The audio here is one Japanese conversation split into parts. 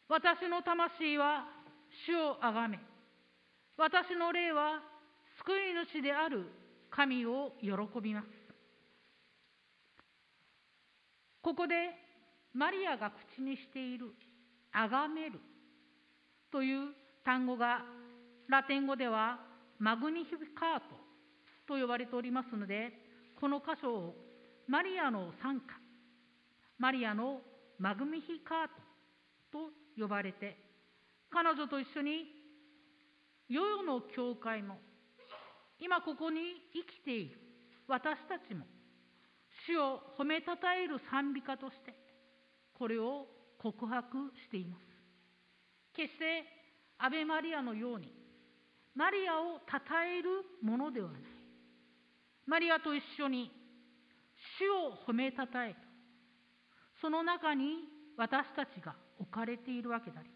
私の魂は主をあがめ、私の霊は救い主である神を喜びます。ここでマリアが口にしているあがめるという単語がラテン語ではマグニフィカートと呼ばれておりますので、この箇所をマリアの賛歌、マリアのマグニフィカートと呼ばれて、彼女と一緒に世々の教会も今ここに生きている私たちも主を褒めたたえる賛美歌としてこれを告白しています。決してアベマリアのようにマリアをたたえるものではない。マリアと一緒に主を褒めたたえる、その中に私たちが置かれているわけであります。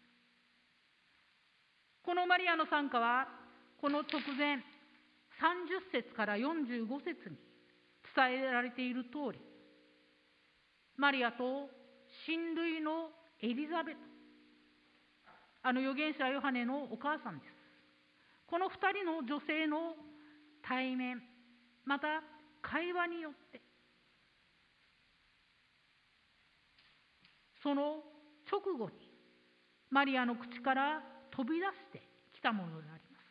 このマリアの賛歌はこの直前30節から45節に伝えられている通り、マリアと親類のエリザベト、預言者ヨハネのお母さんです。この2人の女性の対面、また会話によって、その直後にマリアの口から飛び出してきたものであります。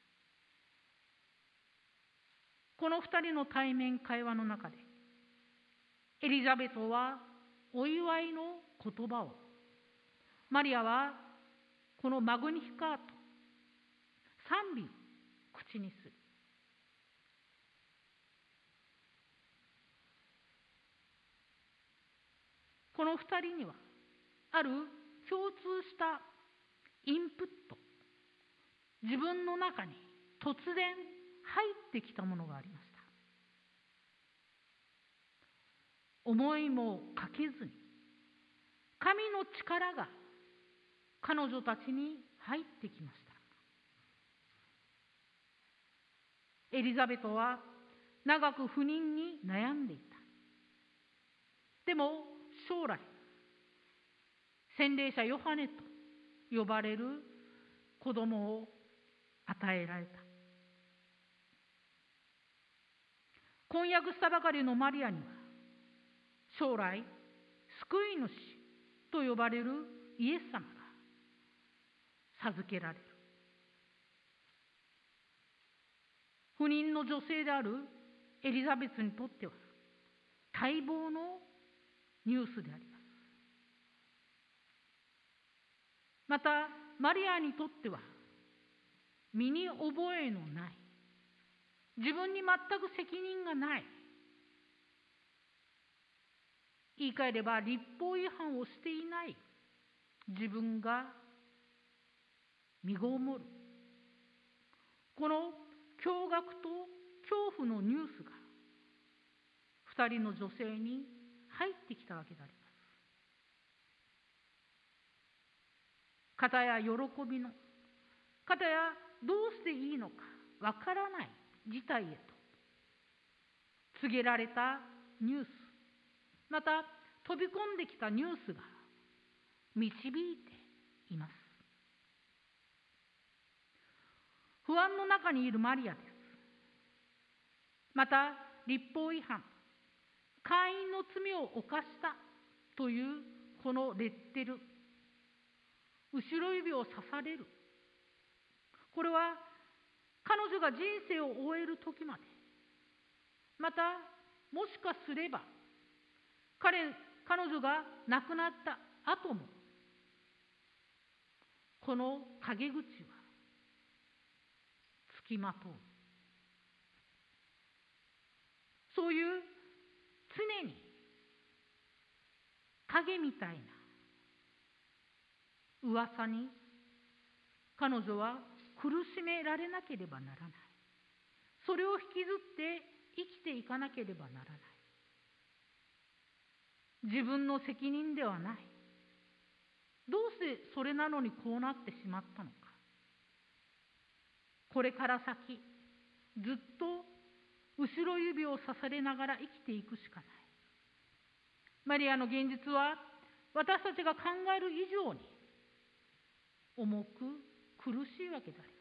この2人の対面会話の中で、エリザベトはお祝いの言葉を、マリアはこのマグニフィカート、賛美を口にする。この2人にはある共通したインプット、自分の中に突然入ってきたものがありました。思いもかけずに神の力が彼女たちに入ってきました。エリザベトは長く不妊に悩んでいた。でも将来洗礼者ヨハネと呼ばれる子供を与えられた。婚約したばかりのマリアには将来救い主と呼ばれるイエス様が授けられる。不妊の女性であるエリザベスにとっては待望のニュースであります。またマリアにとっては身に覚えのない、自分に全く責任がない、言い換えれば律法違反をしていない自分が身ごもる、この驚愕と恐怖のニュースが2人の女性に入ってきたわけであります。片や喜びの、片やどうしていいのかわからない事態へと告げられたニュース、また飛び込んできたニュースが導いています。不安の中にいるマリアです。また律法違反、会員の罪を犯したというこのレッテル、後ろ指を刺される、これは彼女が人生を終える時まで、またもしかすれば彼女が亡くなった後もこの陰口はつきまとう、そういう常に影みたいな噂に彼女は苦しめられなければならない。それを引きずって生きていかなければならない。自分の責任ではない。どうしてそれなのにこうなってしまったのか。これから先ずっと後ろ指を刺されながら生きていくしかない。マリアの現実は私たちが考える以上に重く苦しいわけであります。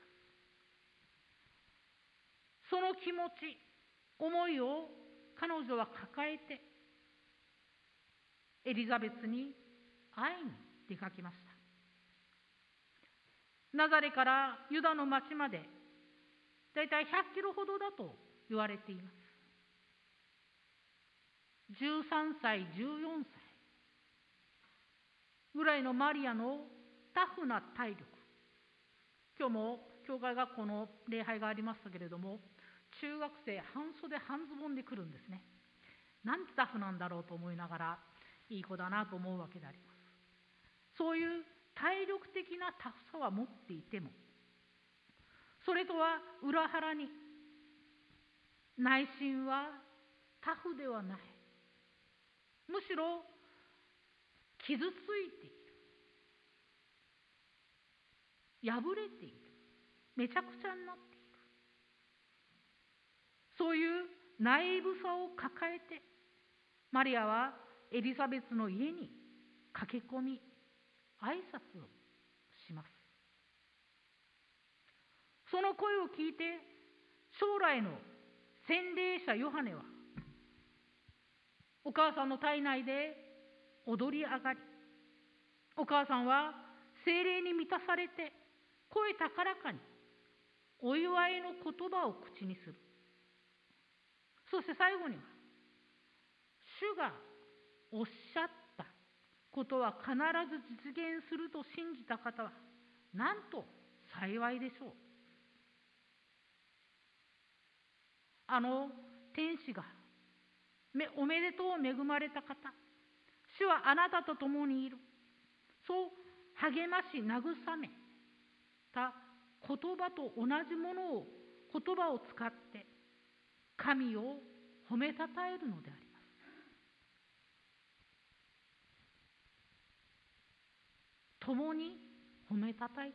その気持ち、思いを彼女は抱えてエリザベスに会いに出かけました。ナザレからユダの町までだいたい100キロほどだと言われています。13歳、14歳ぐらいのマリアのタフな体力、今日も教会学校の礼拝がありましたけれども、中学生半袖半ズボンで来るんですね。なんてタフなんだろうと思いながら、いい子だなと思うわけであります。そういう体力的なタフさは持っていても、それとは裏腹に内心はタフではない、むしろ傷ついている、破れている、めちゃくちゃになっている、そういうナイーブさを抱えてマリアはエリザベスの家に駆け込み挨拶をします。その声を聞いて将来の洗礼者ヨハネはお母さんの体内で踊り上がり、お母さんは聖霊に満たされて声高らかにお祝いの言葉を口にする。そして最後には、主がおっしゃったことは必ず実現すると信じた方はなんと幸いでしょう。あの天使がおめでとう恵まれた方、主はあなたと共にいる、そう励まし慰めた言葉と同じものを、言葉を使って神を褒めたたえるのであります。共に褒めたたえている。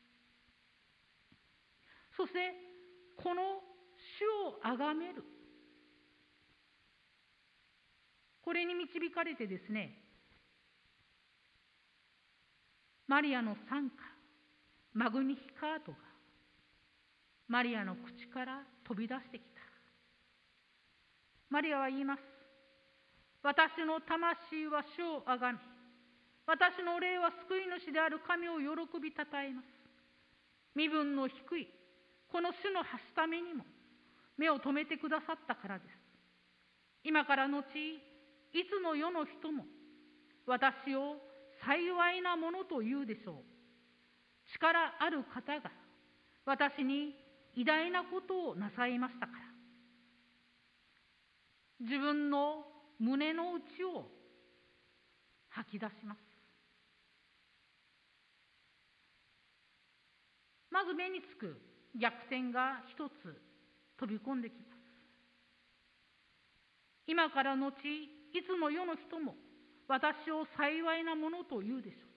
そしてこの主をあがめる、これに導かれてですね、マリアの賛歌マグニフィカートがマリアの口から飛び出してきた。マリアは言います。私の魂は主をあがめ、私の霊は救い主である神を喜びたたえます。身分の低いこの主のはしためにも目を留めてくださったからです。今から後、いつの世の人も私を幸いなものと言うでしょう。力ある方が私に偉大なことをなさいましたから。自分の胸の内を吐き出します。まず目につく逆転が一つ飛び込んできます。今から後、いつの世の人も私を幸いなものと言うでしょう。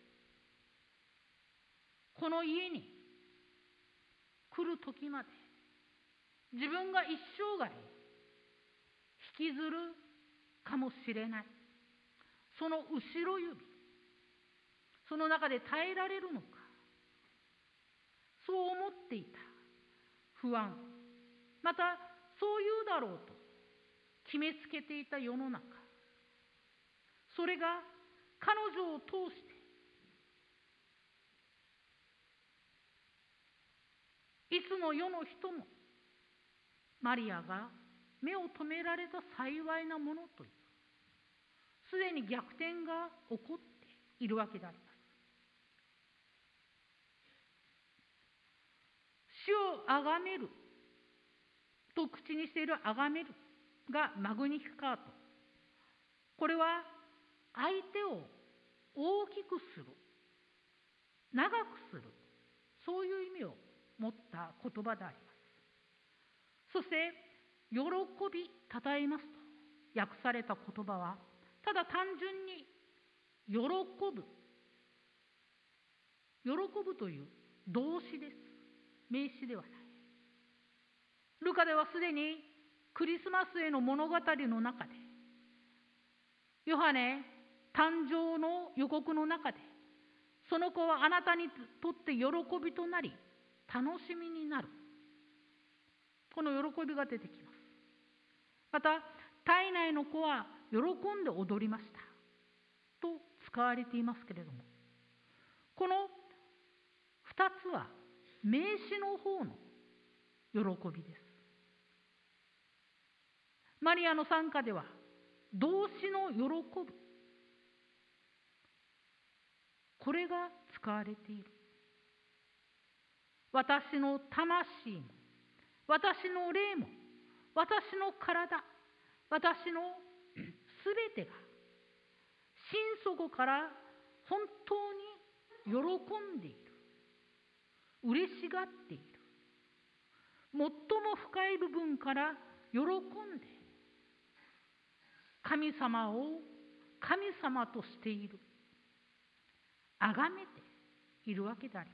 この家に来る時まで自分が一生涯引きずるかもしれないその後ろ指、その中で耐えられるのか、そう思っていた不安、またそう言うだろうと決めつけていた世の中、それが彼女を通していつの世の人もマリアが目を留められた幸いなものという、すでに逆転が起こっているわけであります。主をあがめると口にしているあがめるがマグニフィカート、これは相手を大きくする、長くする、そういう意味を持った言葉であります。そして喜びたたえますと訳された言葉は、ただ単純に喜ぶ、喜ぶという動詞です。名詞ではない。ルカではすでにクリスマスへの物語の中で、ヨハネ誕生の予告の中で、 その子はあなたにとって喜びとなり、楽しみになる。この喜びが出てきます。また、体内の子は喜んで踊りましたと使われていますけれども、この2つは名詞の方の喜びです。マリアの賛歌では動詞の喜ぶ、これが使われている。私の魂も、私の霊も、私の体、私のすべてが心底から本当に喜んでいる、嬉しがっている。最も深い部分から喜んで神様を神様としている、崇めているわけであります。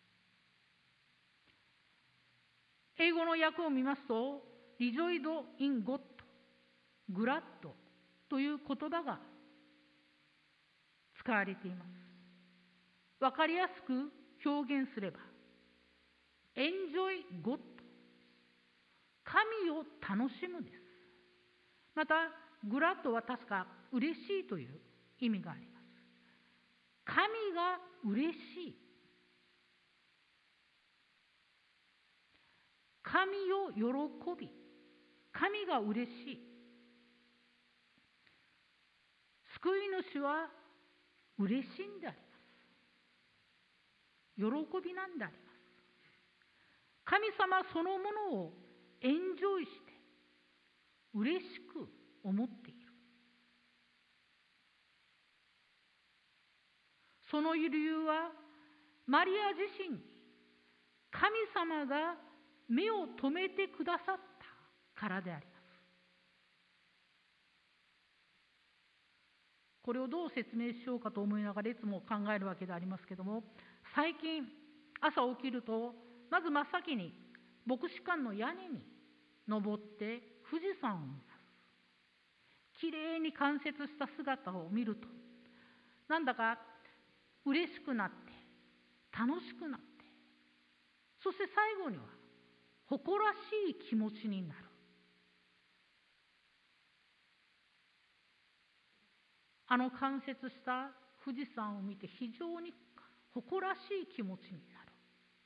英語の訳を見ますと、Rejoice in God、Glad という言葉が使われています。わかりやすく表現すれば、Enjoy God、神を楽しむです。また、Glad は確か嬉しいという意味があります。神が嬉しい。神を喜び、神が嬉しい。救い主は嬉しいんであります。喜びなんであります。神様そのものをエンジョイして嬉しく思っている。その理由はマリア自身に神様が目を留めてくださったからであります。これをどう説明しようかと思いながらいつも考えるわけでありますけども、最近朝起きるとまず真っ先に牧師館の屋根に登って富士山を見ます。きれいに冠雪した姿を見ると、なんだか嬉しくなって楽しくなって、そして最後には誇らしい気持ちになる。あの冠雪した富士山を見て非常に誇らしい気持ちになる。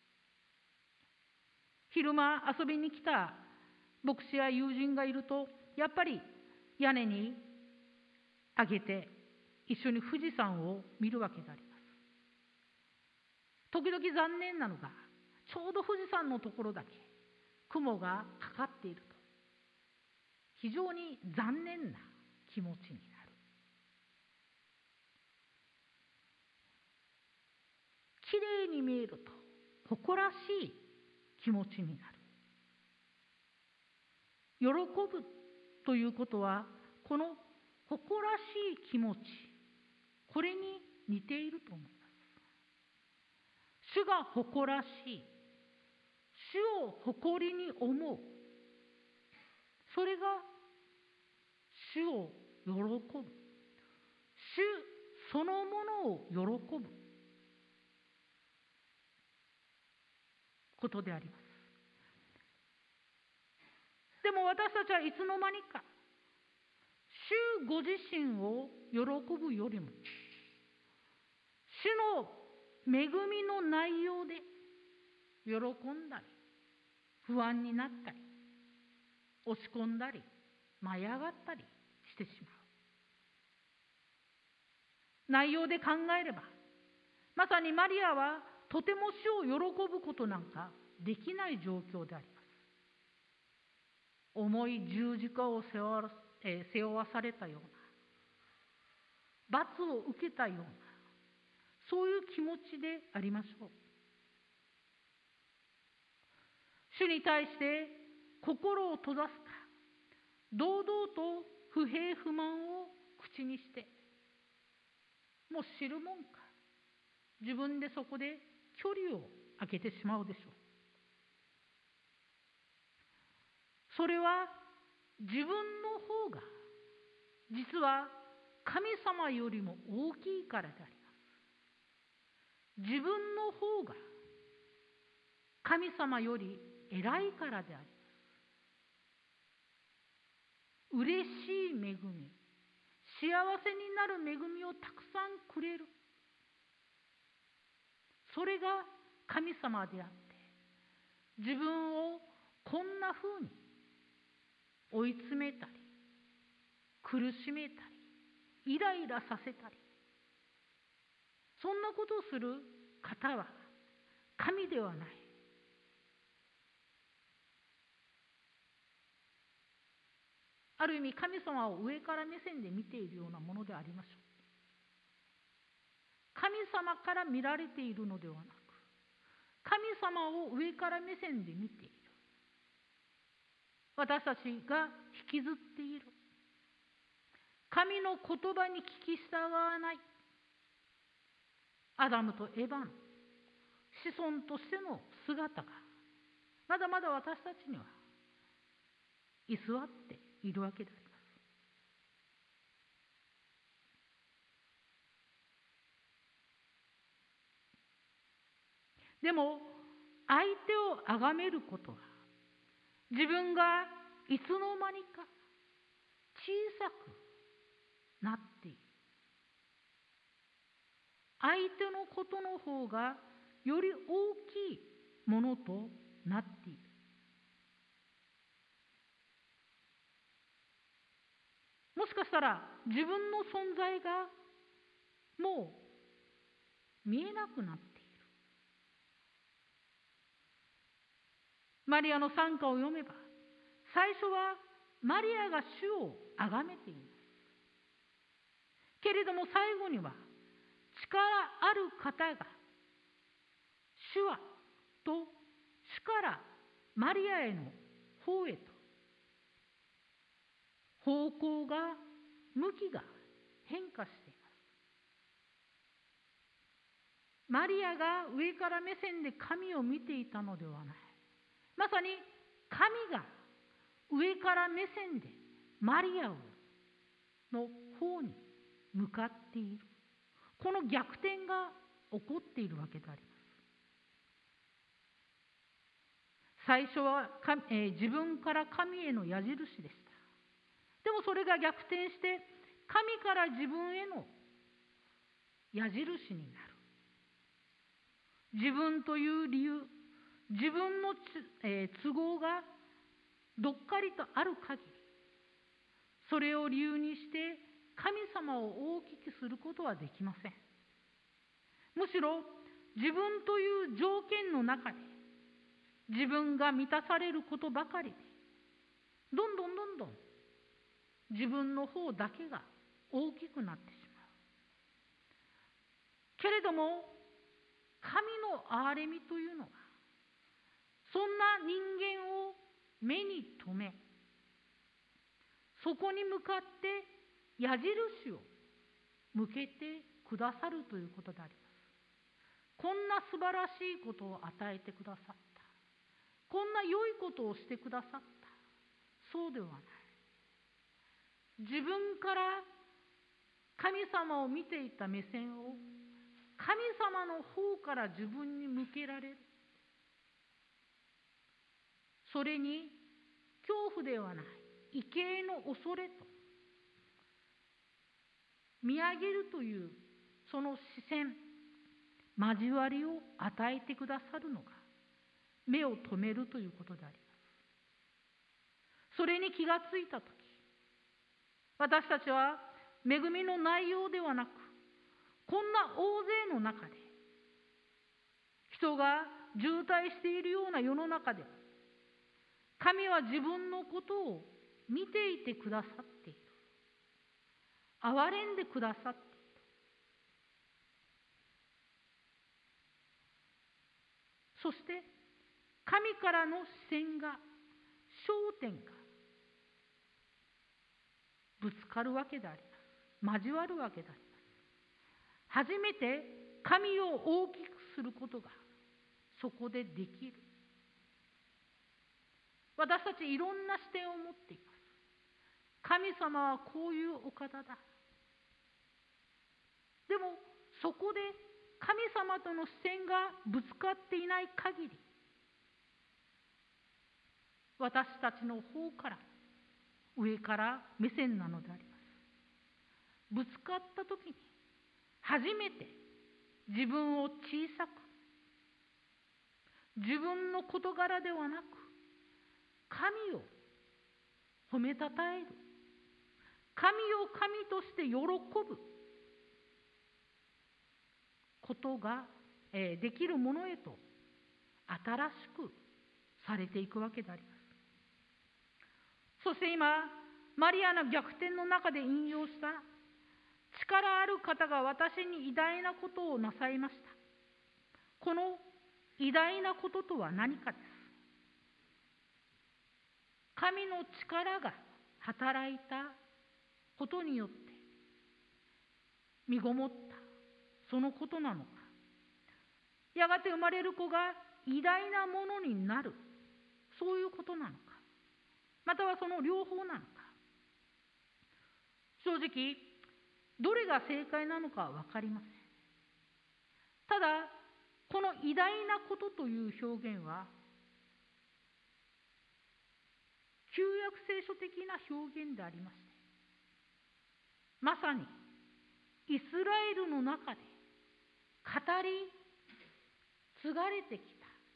昼間遊びに来た牧師や友人がいると、やっぱり屋根に上げて一緒に富士山を見るわけであります。時々残念なのが、ちょうど富士山のところだけ雲がかかっていると、非常に残念な気持ちになる。きれいに見えると誇らしい気持ちになる。喜ぶということは、この誇らしい気持ち、これに似ていると思います。主が誇らしい、主を誇りに思う、それが主を喜ぶ、主そのものを喜ぶことであります。でも私たちはいつの間にか主ご自身を喜ぶよりも、主の恵みの内容で喜んだり不安になったり落ち込んだり舞い上がったりしてしまう。内容で考えれば、まさにマリアはとても主を喜ぶことなんかできない状況であります。重い十字架を背負わされたような、罰を受けたような、そういう気持ちでありましょう。主に対して心を閉ざすか、堂々と不平不満を口にして、もう知るもんか、自分でそこで距離を空けてしまうでしょう。それは自分の方が実は神様よりも大きいからであります。 自分の方が神様より偉いからであります。嬉しい恵み、幸せになる恵みをたくさんくれる。それが神様であって、自分をこんなふうに追い詰めたり、苦しめたり、イライラさせたり、そんなことをする方は神ではない。ある意味、神様を上から目線で見ているようなものでありましょう。神様から見られているのではなく、神様を上から目線で見ている。私たちが引きずっている。神の言葉に聞き従わない。アダムとエバの子孫としての姿が、まだまだ私たちには居座っているわけであります。でも、相手を崇めることは、自分がいつの間にか小さくなっている。相手のことの方がより大きいものとなっている。もしかしたら自分の存在がもう見えなくなっている。マリアの賛歌を読めば、最初はマリアが主を崇めています。けれども最後には、力ある方が主はと主からマリアへの方へと方向が、向きが変化しています。マリアが上から目線で神を見ていたのではない。まさに神が上から目線でマリアの方に向かっている。この逆転が起こっているわけであります。最初は自分から神への矢印でした。でもそれが逆転して神から自分への矢印になる。自分という理由、自分の都合がどっかりとある限り、それを理由にして神様を大きくすることはできません。むしろ自分という条件の中で自分が満たされることばかりで、どんどん自分の方だけが大きくなってしまう。けれども神の憐れみというのは、そんな人間を目に留め、そこに向かって矢印を向けてくださるということであります。こんな素晴らしいことを与えてくださった。こんな良いことをしてくださった。そうではない。自分から神様を見ていた目線を神様の方から自分に向けられる。それに恐怖ではない、畏敬の恐れと見上げるというその視線、交わりを与えてくださるのが目を留めるということであります。それに気がついたとき、私たちは恵みの内容ではなく、こんな大勢の中で、人が渋滞しているような世の中で、神は自分のことを見ていてくださっている。憐れんでくださっている。そして神からの視線が、焦点がぶつかるわけであります。交わるわけであります。初めて神を大きくすることがそこでできる。私たちいろんな視点を持っています。神様はこういうお方だ。でもそこで神様との視線がぶつかっていない限り、私たちの方から上から目線なのであります。ぶつかった時に初めて自分を小さく、自分の事柄ではなく神を褒めたたえる、神を神として喜ぶことができるものへと新しくされていくわけであります。そして今、マリアの逆転の中で引用した力ある方が私に偉大なことをなさいました。この偉大なこととは何かです。神の力が働いたことによって身ごもったそのことなのか、やがて生まれる子が偉大なものになる、そういうことなのか、またはその両方なのか。正直どれが正解なのかは分かりません。ただこの偉大なことという表現は旧約聖書的な表現でありまして、まさにイスラエルの中で語り継がれてき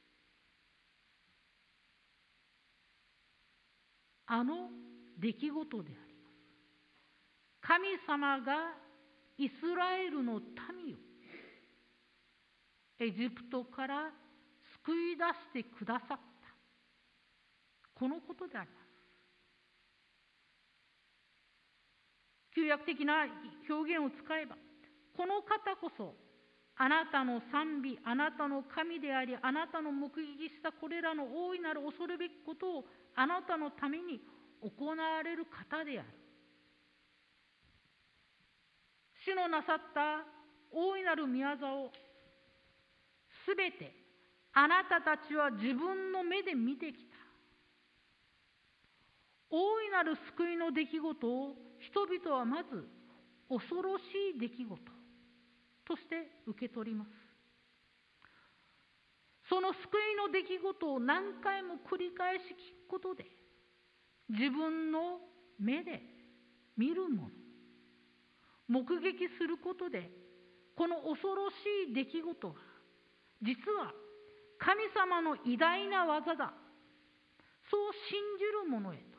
たあの出来事であります。神様がイスラエルの民をエジプトから救い出してくださったこのことであります。旧約的な表現を使えば、この方こそあなたの賛美、あなたの神であり、あなたの目撃したこれらの大いなる恐るべきことをあなたのために行われる方である。主のなさった大いなる御業をすべてあなたたちは自分の目で見てきた。大いなる救いの出来事を人々はまず恐ろしい出来事として受け取ります。その救いの出来事を何回も繰り返し聞くことで、自分の目で見るもの、目撃することで、この恐ろしい出来事は実は神様の偉大な技だ、そう信じる者へと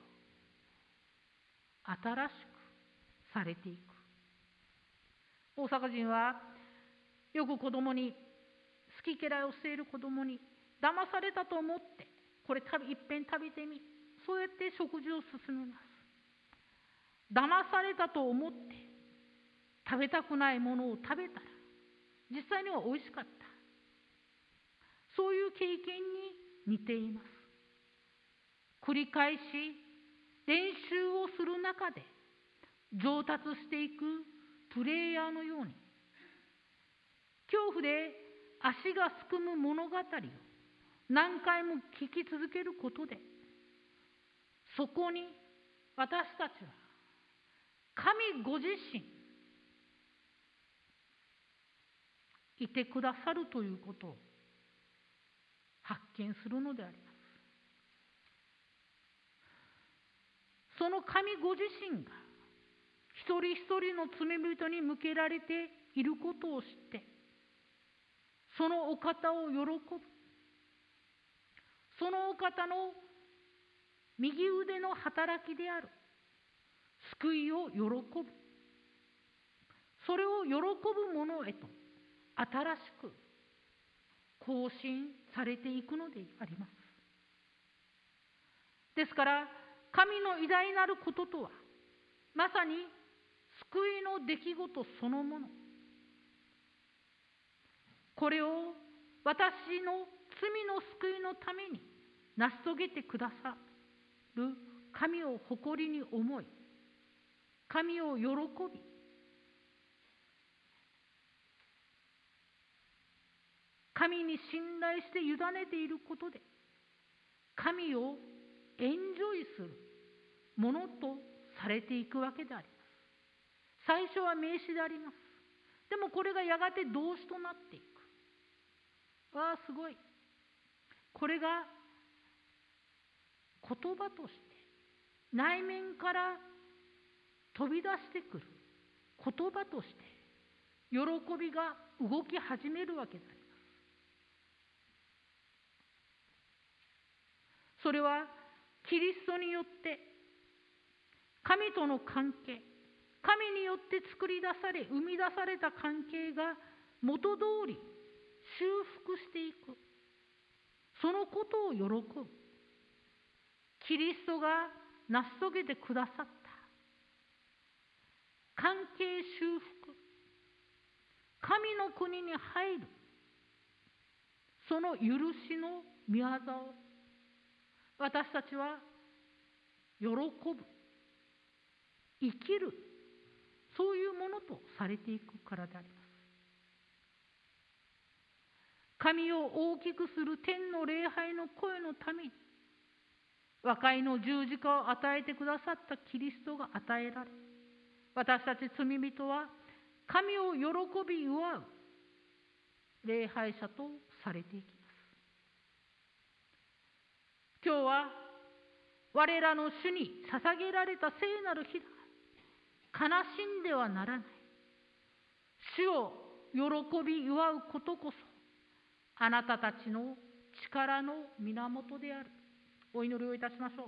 新しくされていく。大阪人はよく子供に、好き嫌いをしている子供に騙されたと思ってこれいっぺん食べてみ、そうやって食事を進めます。騙されたと思って食べたくないものを食べたら実際には美味しかった、そういう経験に似ています。繰り返し練習をする中で上達していくプレイヤーのように、恐怖で足がすくむ物語を何回も聞き続けることで、そこに私たちは神ご自身いてくださるということを発見するのであります。その神ご自身が一人一人の罪人に向けられていることを知って、そのお方を喜ぶ、そのお方の右腕の働きである救いを喜ぶ、それを喜ぶ者へと新しく更新されていくのであります。ですから神の偉大なることとは、まさに救いの出来事そのもの。これを私の罪の救いのために成し遂げてくださる神を誇りに思い、神を喜び、神に信頼して委ねていることで、神をエンジョイするものとされていくわけであります。最初は名詞であります。 でもこれがやがて動詞となっていく。わあ、すごい。これが言葉として内面から飛び出してくる言葉として喜びが動き始めるわけであります。それはキリストによって神との関係、神によって作り出され生み出された関係が元通り修復していく、そのことを喜ぶ。キリストが成し遂げてくださった関係修復、神の国に入る、その許しの御業を私たちは喜ぶ、生きる、そういうものとされていくからであります。神を大きくする天の礼拝の声のために和解の十字架を与えてくださったキリストが与えられ、私たち罪人は神を喜び祝う礼拝者とされていきます。今日は我らの主に捧げられた聖なる日だ。悲しんではならない。主を喜び祝うことこそあなたたちの力の源である。お祈りをいたしましょう。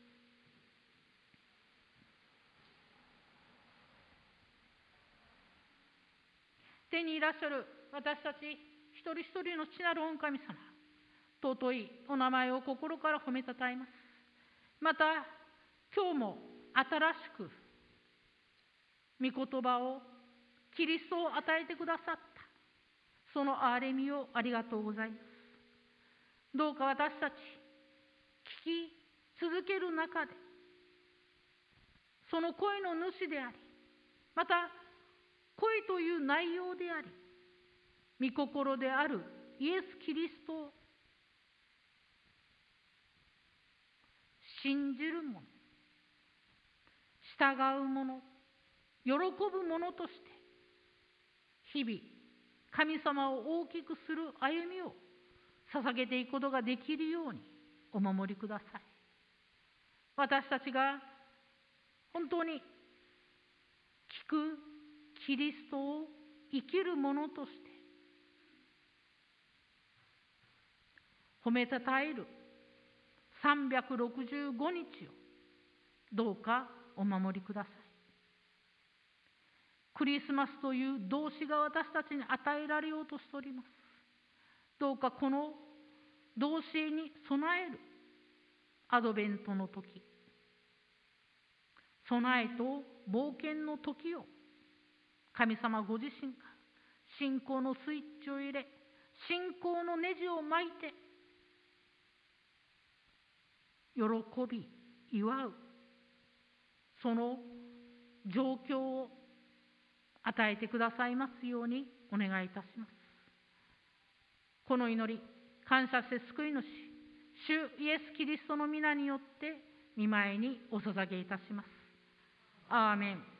天にいらっしゃる私たち一人一人の父なる御神様、尊いお名前を心から褒めたたえます。また今日も新しく御言葉をキリストを与えてくださったその憐れみをありがとうございます。どうか私たち聞き続ける中でその声の主であり、また声という内容であり、御心であるイエス・キリストを信じる者、従う者、喜ぶ者として日々神様を大きくする歩みを捧げていくことができるようにお守りください。私たちが本当に聞くキリストを生きる者として褒めたたえる365日をどうかお守りください。クリスマスという動詞が私たちに与えられようとしております。どうかこの動詞に備えるアドベントの時、備えと冒険の時を神様ご自身が信仰のスイッチを入れ、信仰のネジを巻いて喜び祝うその状況を与えてくださいますようにお願いいたします。この祈り、感謝して救い主、主イエス・キリストの皆によって御前にお捧げいたします。アーメン。